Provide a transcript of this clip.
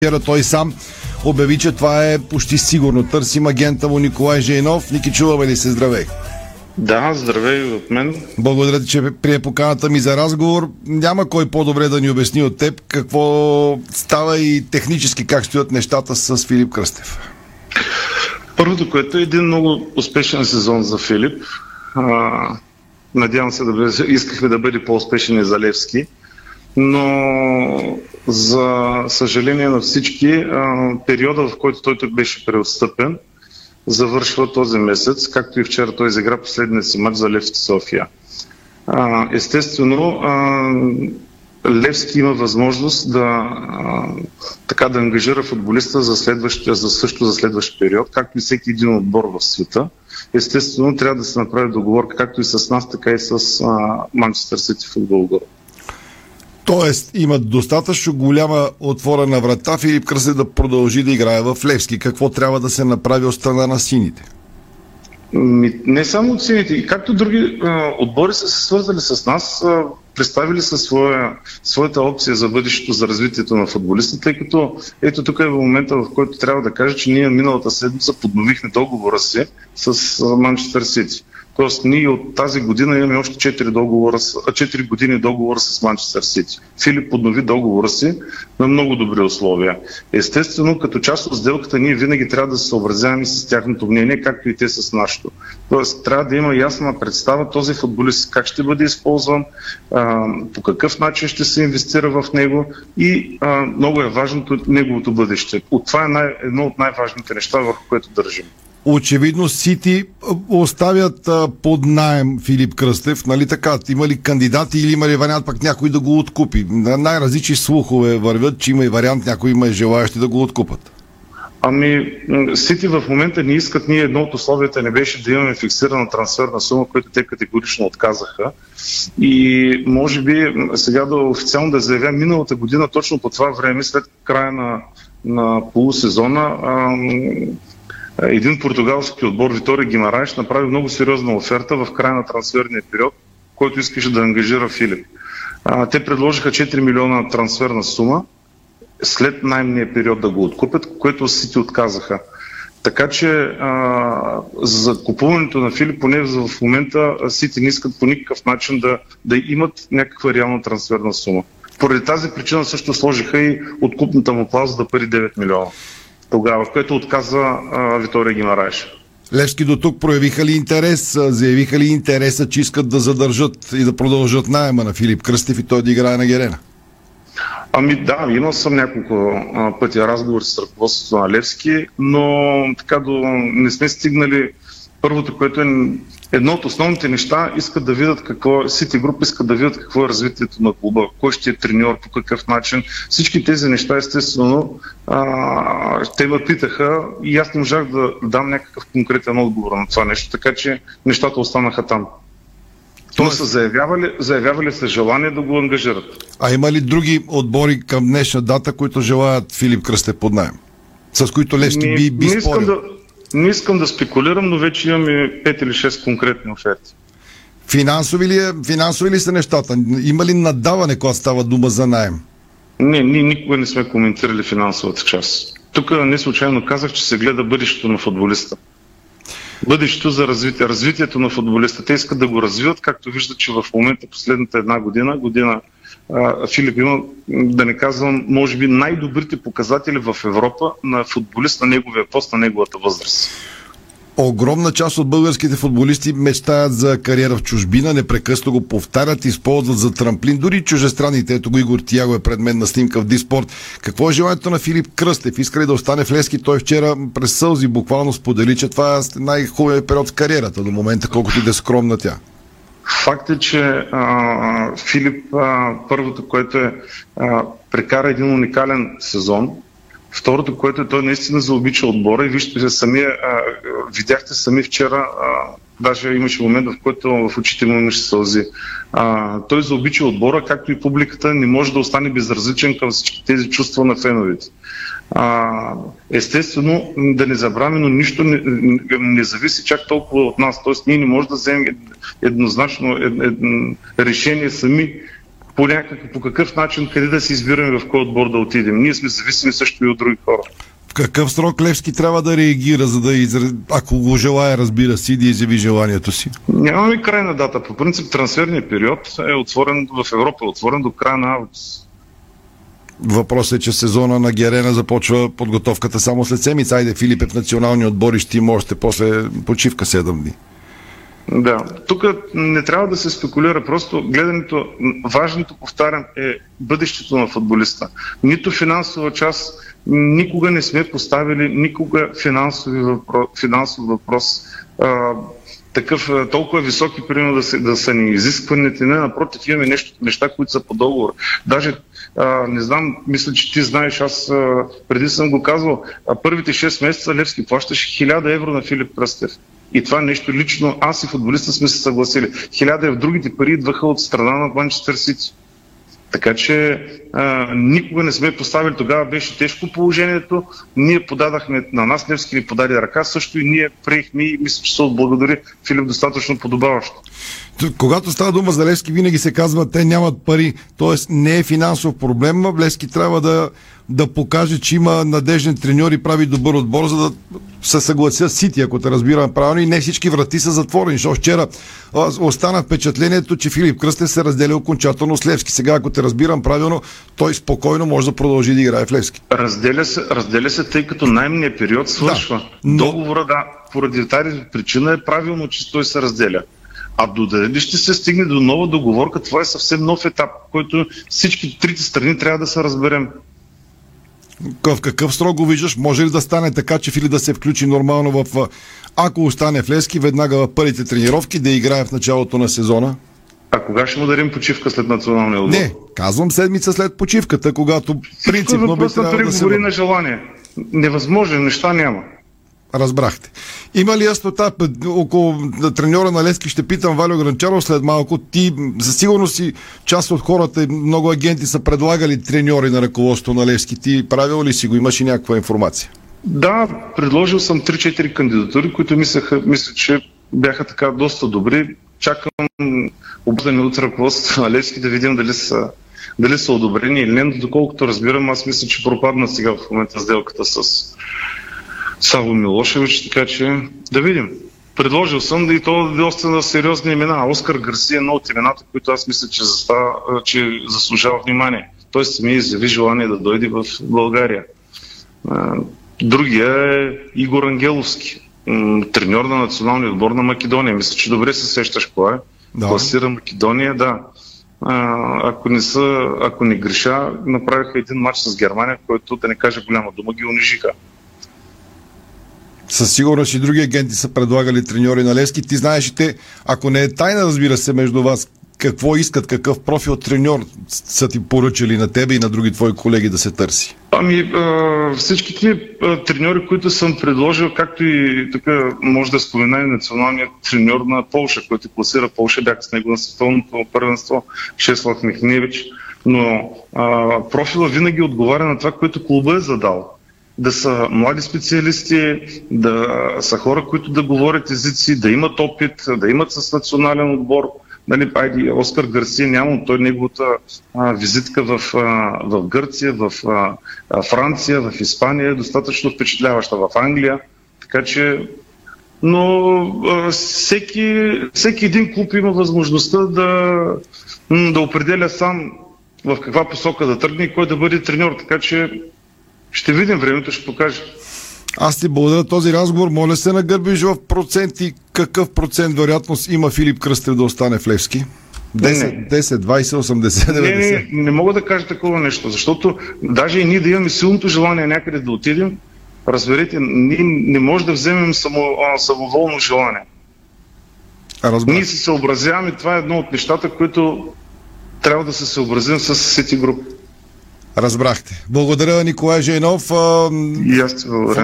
Той сам обяви, че това е почти сигурно. Търсим агента му Николай Жейнов. Ники, чуваме ли се? Здравей! Да, здравей от мен. Благодаря ти, че прие поканата ми за разговор. Няма кой по-добре да ни обясни от теб какво става и технически как стоят нещата с Филип Кръстев. Първото, което е един много успешен сезон за Филип. Надявам се искахме да бъде по-успешен и за Левски, но за съжаление на всички, периода, в който той тук беше преотстъпен, завършва този месец, както и вчера той изигра последния си мач за Левски София. Естествено, Левски има възможност да ангажира футболиста за следващ период, както и всеки един отбор в света. Естествено, трябва да се направи договорка както и с нас, така и с Манчестър Сити футбол. Тоест, имат достатъчно голяма отворена врата Филип Кръстев да продължи да играе в Левски. Какво трябва да се направи от страна на сините? Не само от сините. И както други отбори са се свързали с нас, представили са своята опция за бъдещето, за развитието на футболиста, тъй като ето тук е в момента, в който трябва да кажа, че ние миналата седмица подновихме договора си с Манчестър Сити. Тоест, ние от тази година имаме още 4 години договора с Манчестър Сити. Филип поднови договора си на много добри условия. Естествено, като част от сделката, ние винаги трябва да се съобразяваме с тяхното мнение, както и те с нашето. Тоест, трябва да има ясна представа този футболист как ще бъде използван, по какъв начин ще се инвестира в него и много е важното неговото бъдеще. Това е едно от най-важните неща, върху което държим. Очевидно Сити оставят под наем Филип Кръстев, нали така? Има ли кандидати или има ли вариант пък някой да го откупи? Най-различни слухове вървят, че има и вариант, някой има и желаящи да го откупат. Сити в момента не искат, ние едно от условията не беше да имаме фиксирана трансферна сума, която те категорично отказаха. И може би сега официално да заявя миналата година, точно по това време, след края на полусезона, един португалски отбор, Витория Гимараеш, направи много сериозна оферта в края на трансферния период, който искаше да ангажира Филип. Те предложиха 4 милиона трансферна сума след наемния период да го откупят, което Сити отказаха. Така че за купуването на Филип, поне в момента Сити не искат по никакъв начин да имат някаква реална трансферна сума. Поради тази причина също сложиха и откупната му клауза да пари 9 милиона. Тогава, в което отказа Витория Гимараеш. Левски до тук проявиха ли интерес, заявиха ли интереса, че искат да задържат и да продължат наема на Филип Кръстев и той да играе на Герена? Да, имал съм няколко пъти разговори с ръководството на Левски, но не сме стигнали. Първото, което е едно от основните неща, искат да видят Сити Груп искат да видят какво е развитието на клуба, кой ще е треньор, по какъв начин. Всички тези неща, естествено, те ме питаха и аз не можах да дам някакъв конкретен отговор на това нещо, така че нещата останаха там. Тоест са заявявали се желание да го ангажират. А има ли други отбори към днешна дата, които желаят Филип Кръстев под наем? С които Левски би спорил? Не искам да спекулирам, но вече имаме 5 или 6 конкретни оферти. Финансови ли са нещата? Има ли наддаване, когато става дума за наем? Не, ние никога не сме коментирали финансовата част. Тук не случайно казах, че се гледа бъдещето на футболиста. Бъдещето за развитието на футболиста. Те искат да го развиват, както виждат, че в момента последната една година Филип има, да не казвам, може би най-добрите показатели в Европа на футболист на неговия пост, на неговата възраст. Огромна част от българските футболисти мечтаят за кариера в чужбина, непрекъснато го повтарят, използват за трамплин, дори чужестранните. Ето го Игор Тиаго е пред мен на снимка в Диспорт. Какво е желанието на Филип Кръстев? Иска ли да остане в Левски? Той вчера през сълзи буквално сподели, че това е най-хубавият период в кариерата до момента, колкото и да е скромна тя. Факт е, че Филип първото, което е прекара един уникален сезон. Второто, което той наистина заобича отбора и видяхте сами вчера, даже имаше момент, в който в очите му имаше сълзи. Той заобича отбора, както и публиката не може да остане безразличен към всички тези чувства на феновете. Естествено, да не забравяме, но нищо не зависи чак толкова от нас. Тоест, ние не можем да вземем еднозначно решение сами по какъв начин, къде да се избираме, в кой отбор да отидем. Ние сме зависими също и от други хора. В какъв срок Левски трябва да реагира, за да ако го желая, разбира се, да изяви желанието си? Нямаме крайна дата. По принцип трансферният период е отворен в Европа, отворен до края на август. Въпросът е, че сезона на Герена започва подготовката само след седмица. Айде, Филип е в национални отбори, ще има още после почивка 7 дни. Да, тук не трябва да се спекулира, просто гледането, важното, повтарям, е бъдещето на футболиста. Нито финансова част, никога не сме поставили, никога финансов въпрос такъв, толкова високи, примерно да са ни изискваните. Не, напротив, имаме неща, които са по договор. Даже, не знам, мисля, че ти знаеш, аз преди съм го казвал, първите 6 месеца Левски плащаше 1000 евро на Филип Кръстев. И това нещо лично, аз и футболиста сме се съгласили. 1000 евро, другите пари идваха от страна на Манчестър Сити. Така че никога не сме поставили, тогава беше тежко положението, ние подадахме, на нас Левски ни подаде ръка, също и ние приехме и мисля, че се отблагодари Филип достатъчно подобаващо. Когато става дума за Левски, винаги се казва, те нямат пари, т.е. не е финансов проблем, Левски трябва да покаже, че има надежден треньор и прави добър отбор, за да се съгласят Сити, ако те разбирам правилно, и не всички врати са затворени. Защото вчера остана впечатлението, че Филип Кръстев се разделя окончателно с Левски. Сега, ако те разбирам правилно, той спокойно може да продължи да играе в Левски. Разделя се, тъй като наемният период свършва. Да, но... Договора, да, поради тази причина е правилно, че той се разделя. А дали ще се стигне до нова договорка, това е съвсем нов етап, който всички трите страни трябва да се разберем. В какъв срок го виждаш? Може ли да стане така, че Фили да се включи нормално ако остане в Левски, веднага в първите тренировки, да играе в началото на сезона? А кога ще му дарим почивка след националния отбор? Не, казвам седмица след почивката, когато принципно би трябвало да се... Говори на желание. Невъзможни неща няма. Разбрахте. Има ли яснота около треньора на Левски? Ще питам Валио Гранчаров след малко. Ти за сигурност си част от хората, много агенти са предлагали треньори на ръководството на Левски. Ти правил ли си го? Имаш и някаква информация? Да, предложил съм 3-4 кандидатури, които мисля, че бяха така доста добри. Чакам обсъдени от ръководството на Левски да видим дали са одобрени или не. Доколкото разбирам, аз мисля, че пропадна сега в момента сделката с Саво Милошевич, така че да видим. Предложил съм и то доста сериозни имена. Оскар Гарсия е едно от имената, които аз мисля, че заслужава внимание. Той ми изяви желание да дойде в България. Другия е Игор Ангеловски, треньор на националния отбор на Македония. Мисля, че добре се сещаш кой е. Да. Класира Македония, да. Ако не греша, направиха един матч с Германия, който, да не кажа голяма дума, ги унижиха. Със сигурност и други агенти са предлагали треньори на Левски. Ти знаеш и те, ако не е тайна, разбира се, между вас, какво искат, какъв профил треньор са ти поръчали на тебе и на други твои колеги да се търси? Всички тия треньори, които съм предложил, както и така може да спомена и националният треньор на Полша, който класира Полша, бяха с него на световното първенство, Чеслав Михневич, но профила винаги отговаря на това, което клуба е задал. Да са млади специалисти, да са хора, които да говорят езици, да имат опит, да имат с национален отбор. Нали, Оскар Гарсия няма, той неговата визитка в Гърция, в Франция, в Испания е достатъчно впечатляваща, в Англия. Така че, но всеки един клуб има възможността да определя сам в каква посока да тръгне и кой да бъде треньор. Така че ще видим, времето ще покаже. Аз ти благодаря този разговор. Моля се нагърбиш в проценти. Какъв процент вероятност има Филип Кръстев да остане в Левски? 10, 20, 80, 90? Не мога да кажа такова нещо, защото даже и ние да имаме силното желание някъде да отидем, разберете, ние не можем да вземем самоволно желание. Ние се съобразяваме, това е едно от нещата, които трябва да се съобразим с Сити Груп. Разбрахте. Благодаря, Николай Жейнов. И аз ти благодаря.